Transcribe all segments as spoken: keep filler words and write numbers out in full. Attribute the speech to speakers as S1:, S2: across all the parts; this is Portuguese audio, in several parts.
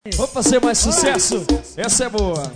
S1: Vamos fazer mais sucesso. Essa é boa.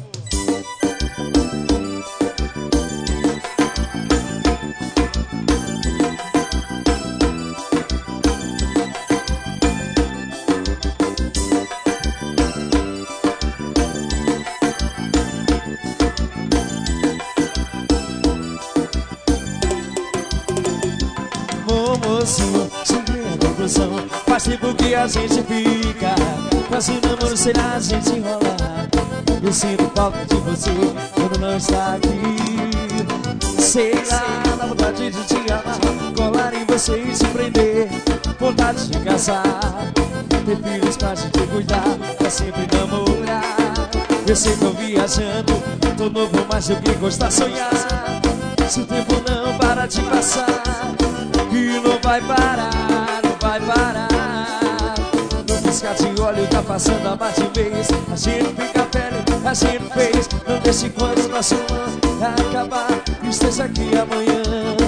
S1: Ô mocinho, cheguei à conclusão. Faz tempo que a gente fica, quase um namoro sem a gente enrolar. Eu sinto falta de você quando não está aqui. Sei lá, dá vontade de te amar, colar em você e se prender. Vontade de casar, ter filhos pra te cuidar, pra sempre namorar. Eu sei que tô viajando, tô novo mais do que gostar sonhar. Se o tempo não para de passar, e não vai parar, não vai parar. No piscar de olho tá passando a mais de vez. A gente fica velho, a gente fez. Não deixe quando nosso ano acabar, esteja aqui amanhã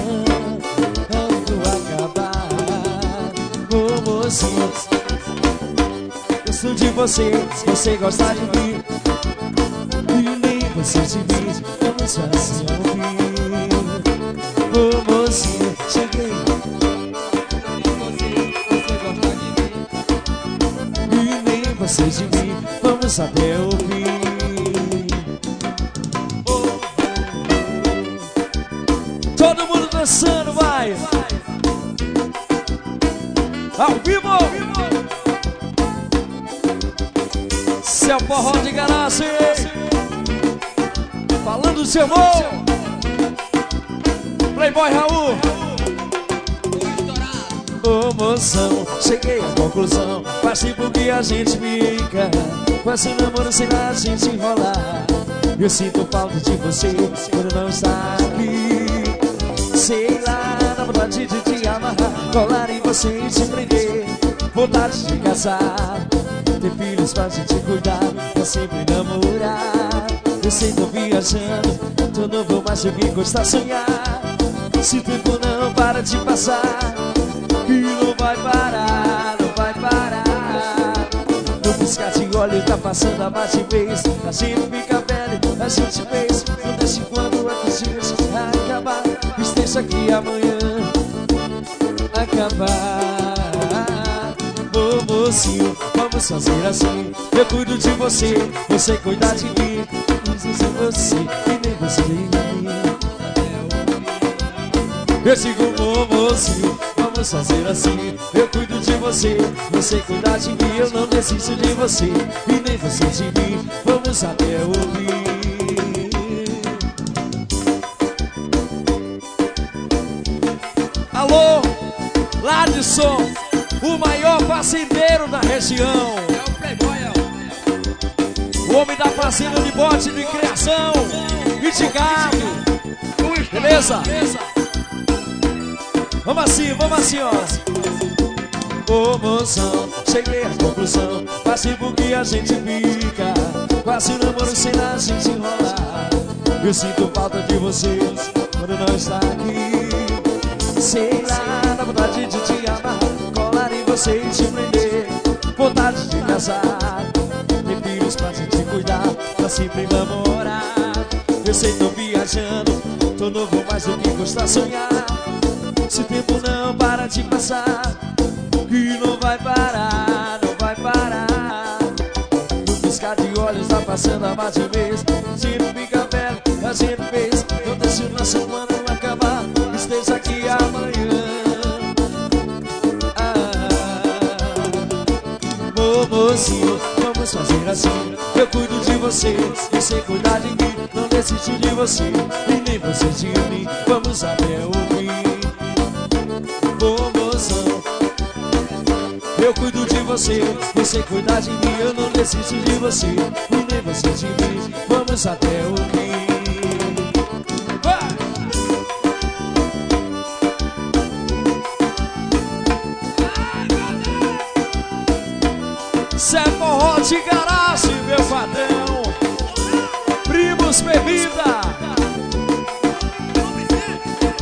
S1: quando acabar. Ô mocinho, gosto de você, você gosta de mim, e nem você te diz, vamos só assim ouvir. Ô mocinho, cheguei, você de mim, vamos até o fim. Oh, oh, oh. Todo mundo dançando, vai! Ao vivo! Seu forró de garaço, falando do seu amor, Playboy Raul. Ô moção, cheguei à conclusão. Faz tempo que a gente fica, quase um namoro sem a gente enrolar. Eu sinto falta de você quando não está aqui. Sei lá, dá vontade de te amarrar, colar em você e te prender. Vontade de casar, ter filhos pra te cuidar, pra sempre namorar. Eu sei, tô viajando, tô novo mais do que gostar sonhar. Se o tempo não para de passar, e não vai parar, não vai parar. No piscar de olho tá passando a mais de vez. A gente fica velho, a gente fez. Não deixe quando a gente acabar, esteja aqui amanhã acabar. Ô mocinho, vamos fazer assim. Eu cuido de você, você cuida de mim. Não sei se você e nem você de mim. Eu digo, ô mocinho, vamos fazer assim. Eu cuido de você, você cuida de mim. Eu não desisto de você e nem você de mim. Vamos até o fim. Alô, Ladson, o maior fazendeiro da região.
S2: É o Playboy,
S1: o homem da fazenda de bote de criação e de gado. Beleza? Vamos assim, vamos assim, ó. Ô moção, cheguei à conclusão. Faz tempo que a gente fica, quase um namoro sem a gente enrolar. Eu sinto falta de você quando não está aqui. Sei lá, dá vontade de te amar, colar em você e te prender. Vontade de casar, ter filhos pra te cuidar, pra sempre namorar. Eu sei, tô viajando, tô novo mais do que gostar sonhar. Se o tempo não para de passar, e não vai parar, não vai parar. No piscar de olhos tá passando a mais de vez. A gente fica velho, a gente fez. Não deixe o nosso ano acabar, esteja aqui amanhã. Ah, ô mocinho, vamos fazer assim. Eu cuido de você, você cuida de mim. Não desisto de você e nem você de mim. Vamos até o fim. Ô moção, eu cuido de você, você cuida de mim. Eu não desisto de você e nem você de mim. Vamos até o fim. Cê é forró de garagem, meu padrão. Primos Bebida,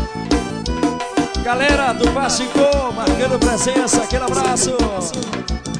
S1: galera do Pachicô, marcando presença, aquele abraço.